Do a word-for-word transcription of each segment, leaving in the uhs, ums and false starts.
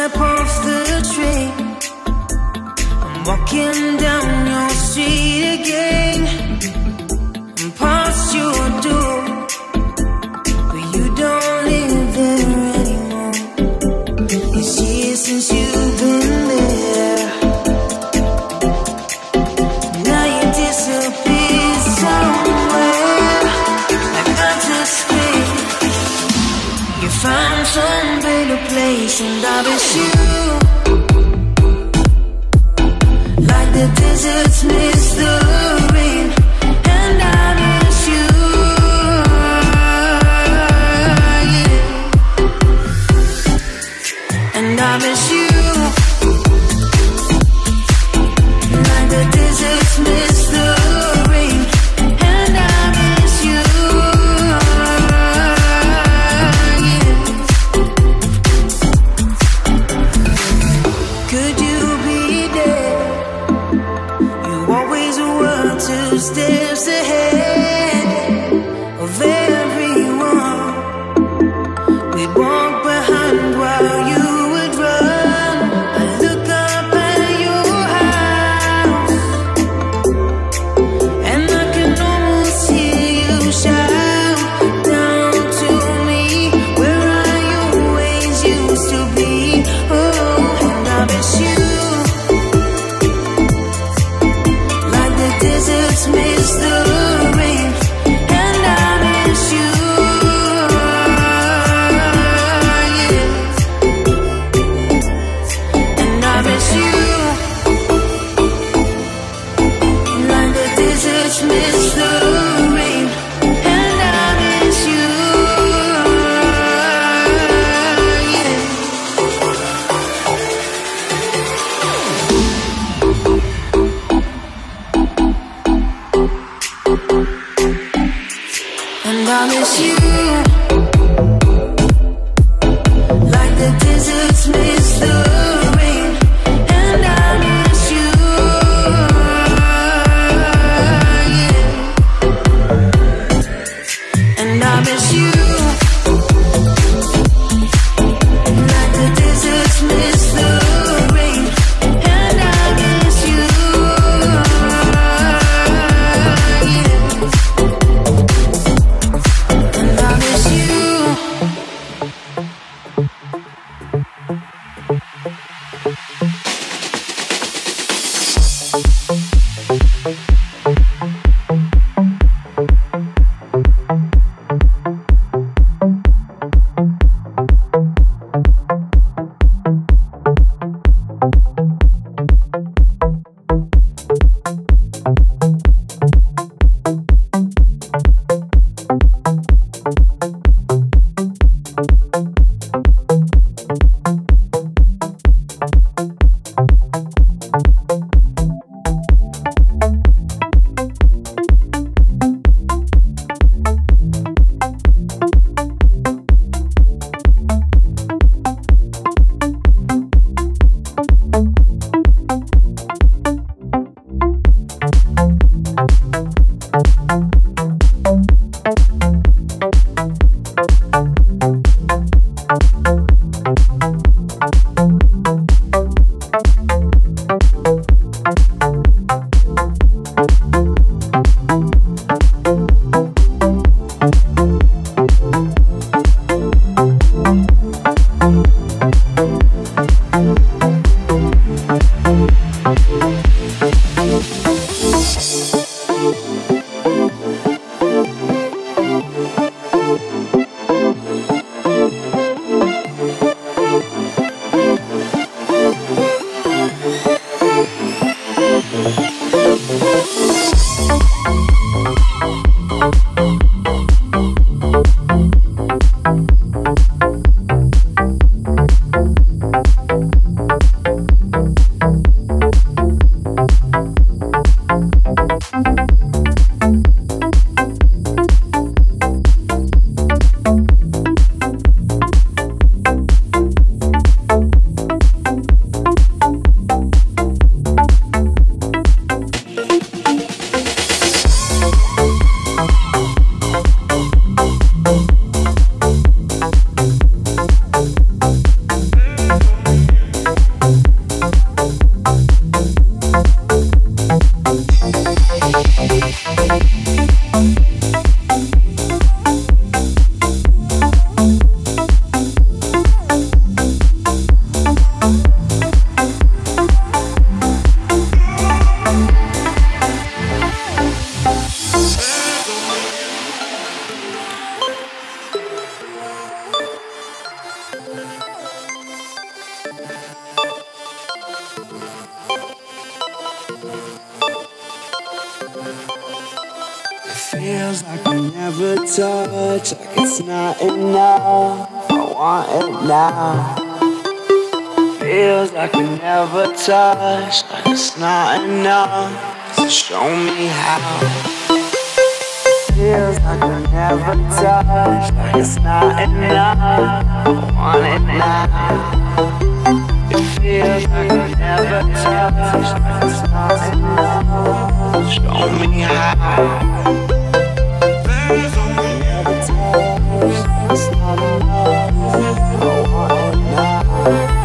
step off the train, I'm walking down your street again, and past your door, but you don't live there anymore. It's years since you've been there. Now you disappear somewhere like outer space. You found some better place, and I miss you like the deserts miss the rain, and I miss you, yeah. And I miss you like the deserts miss the rain, and I miss you, yeah. Could you be there? You always were two steps ahead of everyone. We'd walk behind while you would run. I look up at your house, and I can almost hear you shout down to me, where I always used to be. Oh, and I miss you like the deserts miss the rain, and I miss you, yeah. And I miss you like the deserts miss the rain, and I miss you, yeah. And I miss you like the deserts miss the rain, and I miss you, yeah. And I miss you like the deserts miss the rain, and I miss you, yeah. And I miss you. like we never touch, like it's not enough. I want it now. Feels like we never touch, like it's not enough. So show me how. Feels like we never touch, like it's not enough. I want it now. It feels like we never touch, like it's not enough. Show me how. Feels like we never touch, like it's not enough. I want it now.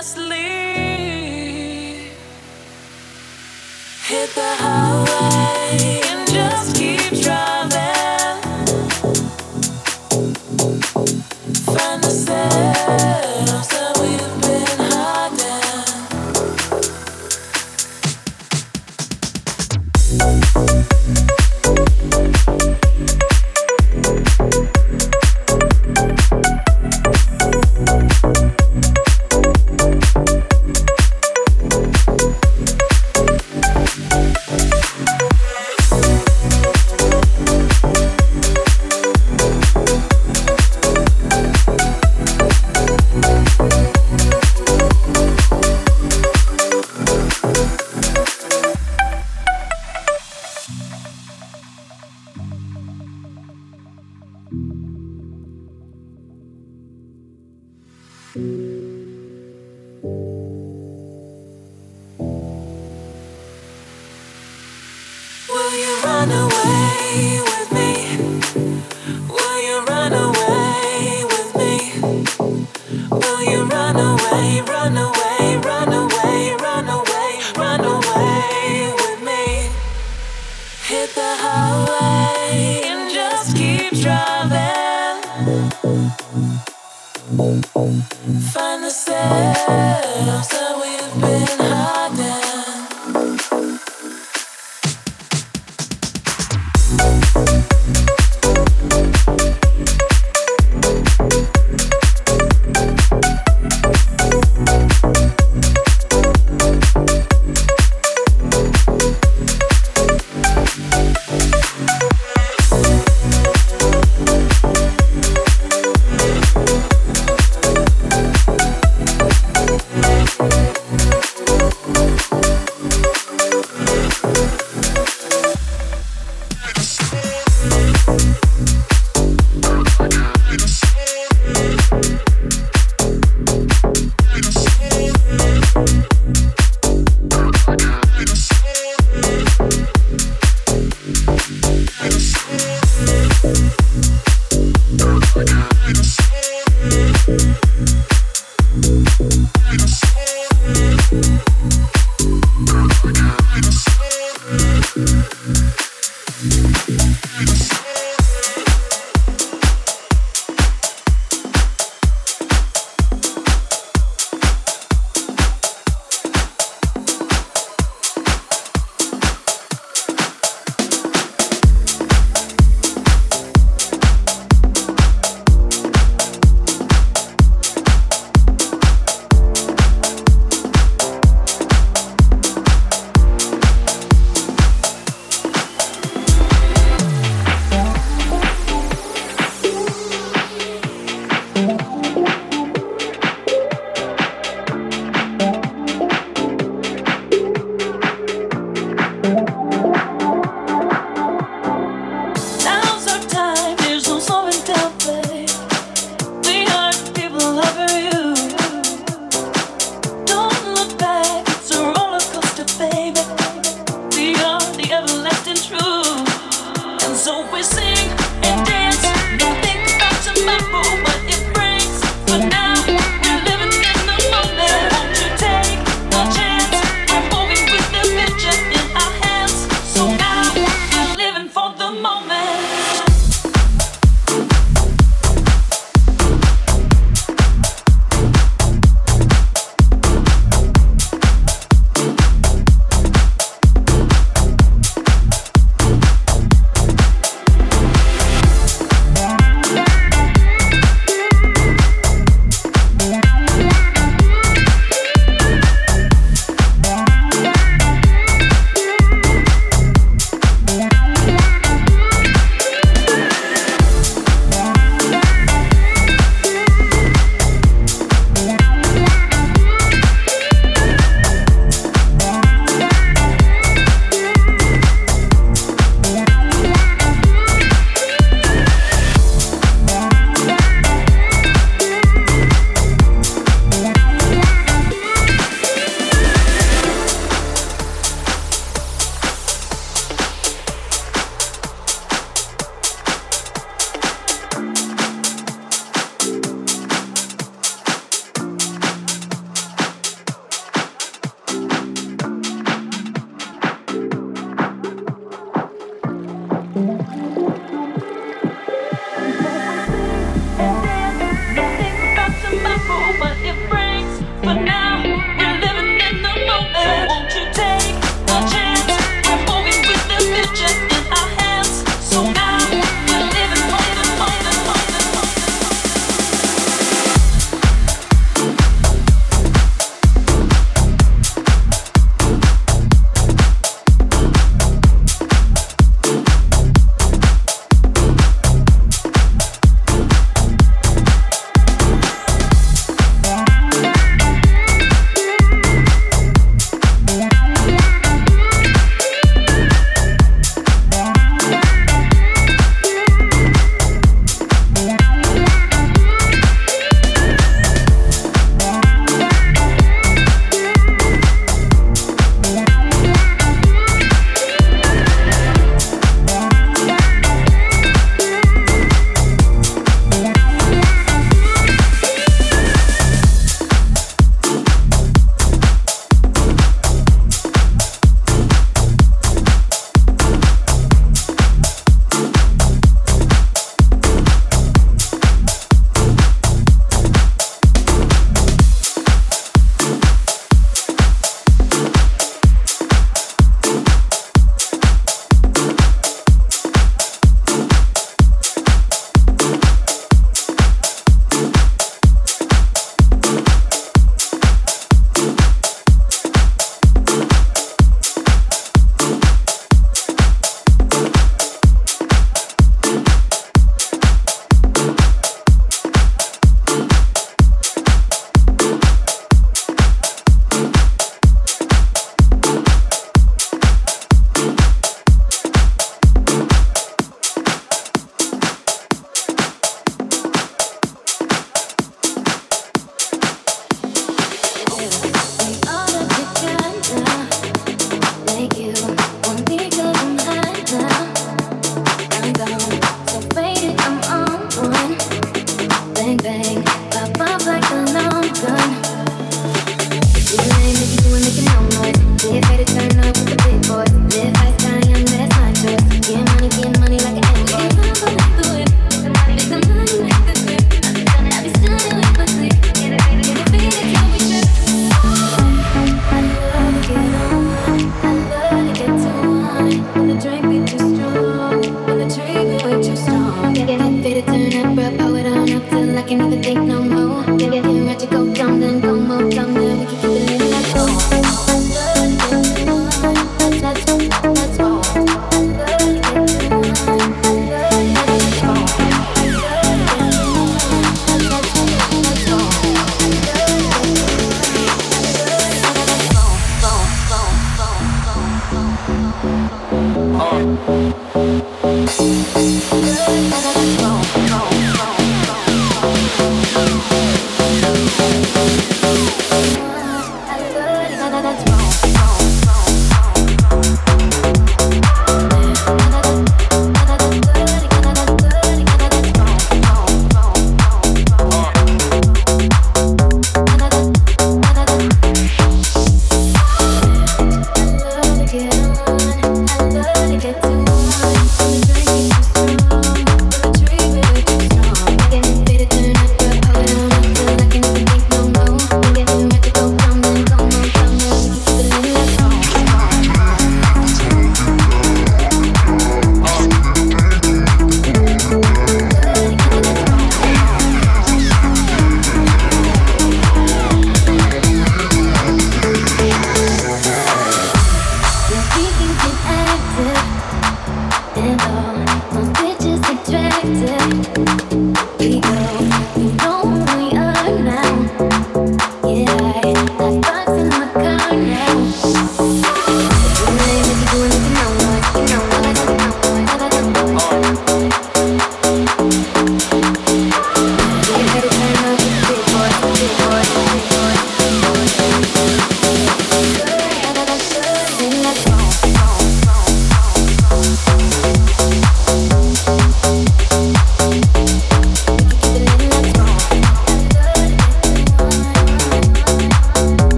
just leave. Hit the highway and just keep driving. Find the steps that we've been hiding. Will you run away with me? Will you run away with me? Will you run away, run away, run away, run away, run away with me? Hit the highway and just keep driving. Find the steps that we've been hiding. It's